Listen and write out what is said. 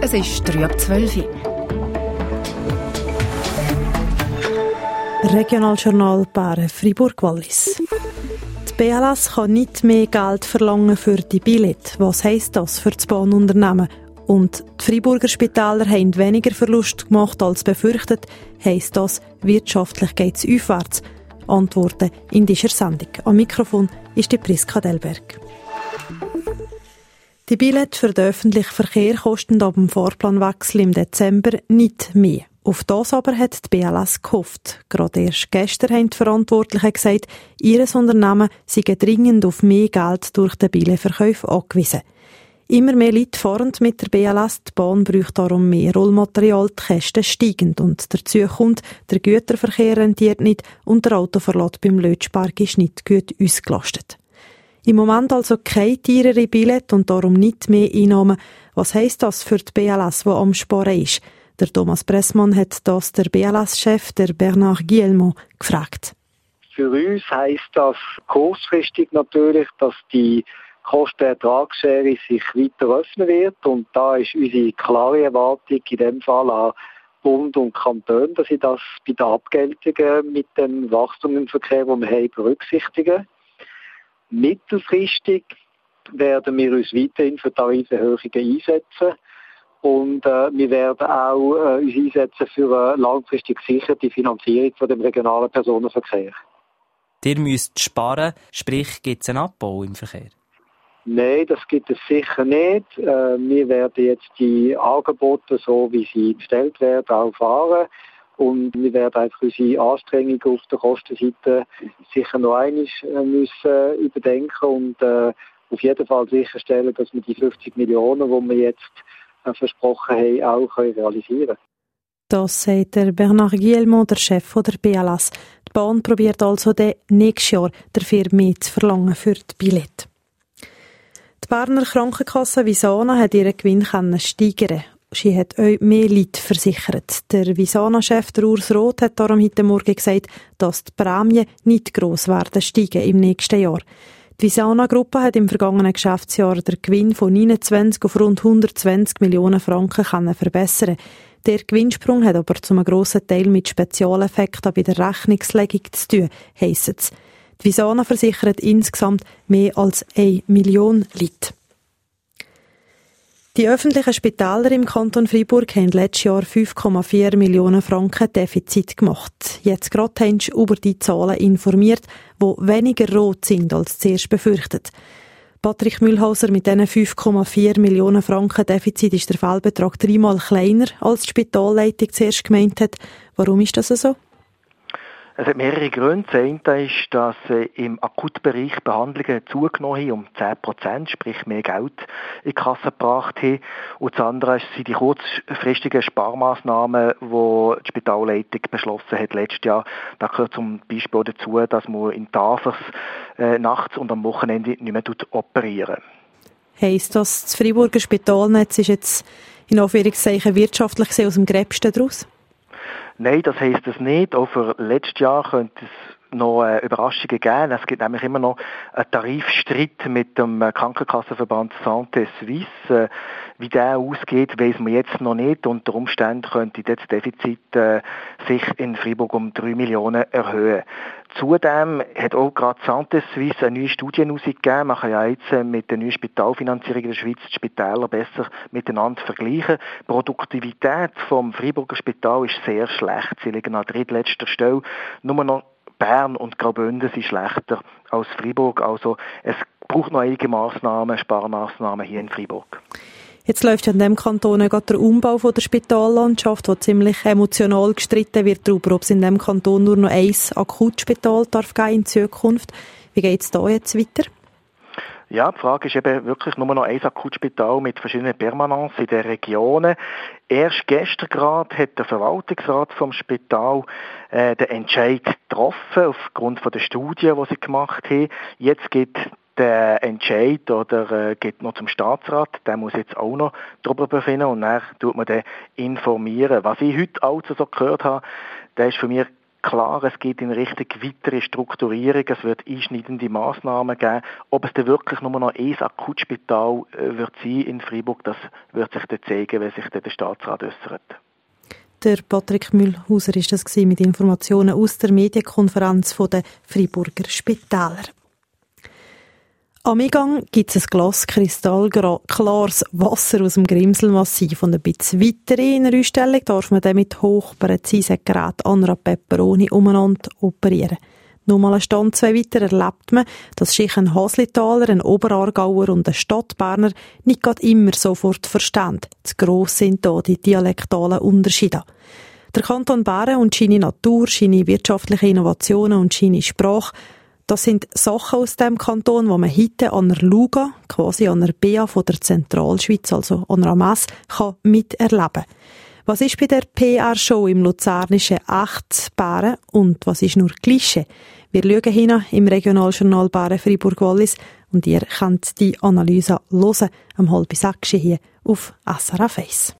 Es ist 3:12 Uhr. Regionaljournal Bären Fribourg-Wallis. Die BLS kann nicht mehr Geld verlangen für die Billette. Was heisst das für das Bahnunternehmen? Und die Freiburger Spitäler haben weniger Verlust gemacht als befürchtet. Heisst das, wirtschaftlich geht es aufwärts? Antworten in dieser Sendung. Am Mikrofon ist die Priska Delberg. Die Billette für den öffentlichen Verkehr kosten ab dem Fahrplanwechsel im Dezember nicht mehr. Auf das aber hat die BLS gehofft. Gerade erst gestern haben die Verantwortlichen gesagt, ihr Unternehmen sei dringend auf mehr Geld durch den Billetverkauf angewiesen. Immer mehr Leute fahren mit der BLS, die Bahn braucht darum mehr Rollmaterial, die Kosten steigen und dazu kommt, der Güterverkehr rentiert nicht und der Autoverlust beim Lötschpark ist nicht gut ausgelastet. Im Moment also keine teurere Billette und darum nicht mehr Einnahmen. Was heisst das für die BLS, die am Sparen ist? Der Thomas Pressmann hat das der BLS-Chef, der Bernard Guillemot, gefragt. Für uns heisst das kurzfristig natürlich, dass die Kostenertragsschere sich weiter öffnen wird. Und da ist unsere klare Erwartung in dem Fall an Bund und Kanton, dass sie das bei den Abgeltungen mit dem Wachstum im Verkehr, das wir haben, berücksichtigen. Mittelfristig werden wir uns weiterhin für Tariferhöhungen einsetzen. Und wir werden auch uns einsetzen für eine langfristig gesicherte Finanzierung von dem regionalen Personenverkehr. Ihr müsst sparen, sprich gibt es einen Abbau im Verkehr? Nein, das gibt es sicher nicht. Wir werden jetzt die Angebote, so wie sie bestellt werden, auch fahren. Und wir werden einfach unsere Anstrengungen auf der Kostenseite sicher noch einmal müssen überdenken und auf jeden Fall sicherstellen, dass wir die 50 Millionen, die wir jetzt versprochen haben, auch realisieren können. Das sagt der Bernard Guillemot, der Chef der BLS. Die Bahn probiert also nächstes Jahr dafür mehr zu verlangen für die Billette. Die Berner Krankenkasse Visana hat ihren Gewinn steigern. Sie hat auch mehr Leute versichert. Der Visana-Chef, Urs Roth, hat darum heute Morgen gesagt, dass die Prämien nicht gross werden steigen im nächsten Jahr. Die Visana-Gruppe hat im vergangenen Geschäftsjahr den Gewinn von 29 auf rund 120 Millionen Franken verbessern. Der Gewinnsprung hat aber zum grossen Teil mit Spezialeffekten bei der Rechnungslegung zu tun, heisst es. Die Visana versichert insgesamt mehr als 1 Million Leute. Die öffentlichen Spitäler im Kanton Freiburg haben letztes Jahr 5,4 Millionen Franken Defizit gemacht. Jetzt gerade haben sie über die Zahlen informiert, die weniger rot sind als zuerst befürchtet. Patrick Mühlhauser, mit diesen 5,4 Millionen Franken Defizit ist der Fehlbetrag 3-mal kleiner, als die Spitalleitung zuerst gemeint hat. Warum ist das so? Es hat mehrere Gründe. Das eine ist, dass im Akutbereich Behandlungen zugenommen haben um 10%, sprich mehr Geld in die Kasse gebracht haben. Und das andere sind die kurzfristigen Sparmaßnahmen, die die Spitalleitung beschlossen hat letztes Jahr. Da gehört zum Beispiel dazu, dass man in Tafers nachts und am Wochenende nicht mehr operieren. Heisst das, das Freiburger Spitalnetz ist jetzt in Anführungszeichen wirtschaftlich gesehen aus dem Gröbsten daraus? Nein, das heisst es nicht. Auch für letztes Jahr könnte es noch Überraschungen geben. Es gibt nämlich immer noch einen Tarifstreit mit dem Krankenkassenverband Santé Suisse. Wie der ausgeht, weiss man jetzt noch nicht. Unter Umständen könnte das Defizit sich in Freiburg um 3 Millionen erhöhen. Zudem hat auch gerade Santé Suisse eine neue Studie herausgegeben. Man kann ja jetzt mit der neuen Spitalfinanzierung in der Schweiz die Spitäler besser miteinander vergleichen. Die Produktivität vom Freiburger Spital ist sehr schlecht. Sie liegen an drittletzter Stelle. Nur noch Bern und Graubünden sind schlechter als Freiburg. Also es braucht noch einige Sparmaßnahmen hier in Freiburg. Jetzt läuft ja in diesem Kanton gerade der Umbau von der Spitallandschaft, wo ziemlich emotional gestritten wird darüber, ob es in diesem Kanton nur noch ein Akutspital darf geben in Zukunft. Wie geht es da jetzt weiter? Ja, die Frage ist eben wirklich nur noch ein Akutspital mit verschiedenen Permanenzen in den Regionen. Erst gestern gerade hat der Verwaltungsrat vom Spital den Entscheid getroffen, aufgrund von der Studie, die sie gemacht haben. Jetzt geht der Entscheid geht noch zum Staatsrat, der muss jetzt auch noch darüber befinden und dann tut man den informieren. Was ich heute also so gehört habe, der ist für mich Klar, es geht in Richtung weitere Strukturierung, es wird einschneidende Massnahmen geben. Ob es dann wirklich nur noch ein Akutspital wird sein in Freiburg, das wird sich dann zeigen, wenn sich dann der Staatsrat äußert. Der Patrick Mühlhauser war das mit Informationen aus der Medienkonferenz der Freiburger Spitäler. Am Eingang gibt es ein Glas kristallklares Wasser aus dem Grimselmassiv und ein bisschen weiter in einer Ausstellung darf man dann mit hochpräzisen Geräten an einer Peperoni umeinander operieren. Nur mal einen Stand 2 weiter erlebt man, dass sich ein Haslitaler, ein Oberaargauer und ein Stadtberner nicht gerade immer sofort verstehen. Zu gross sind da die dialektalen Unterschiede. Der Kanton Bern und seine Natur, seine wirtschaftlichen Innovationen und seine Sprache, das sind Sachen aus dem Kanton, die man heute an der Luga, quasi an der BA von der Zentralschweiz, also an der Messe, kann miterleben. Was ist bei der PR-Show im Luzernischen echt Bären und was ist nur Klischee? Wir schauen hin im Regionaljournal Bären Freiburg-Wallis und ihr könnt die Analyse hören, am 5:30 hier auf SRF 1.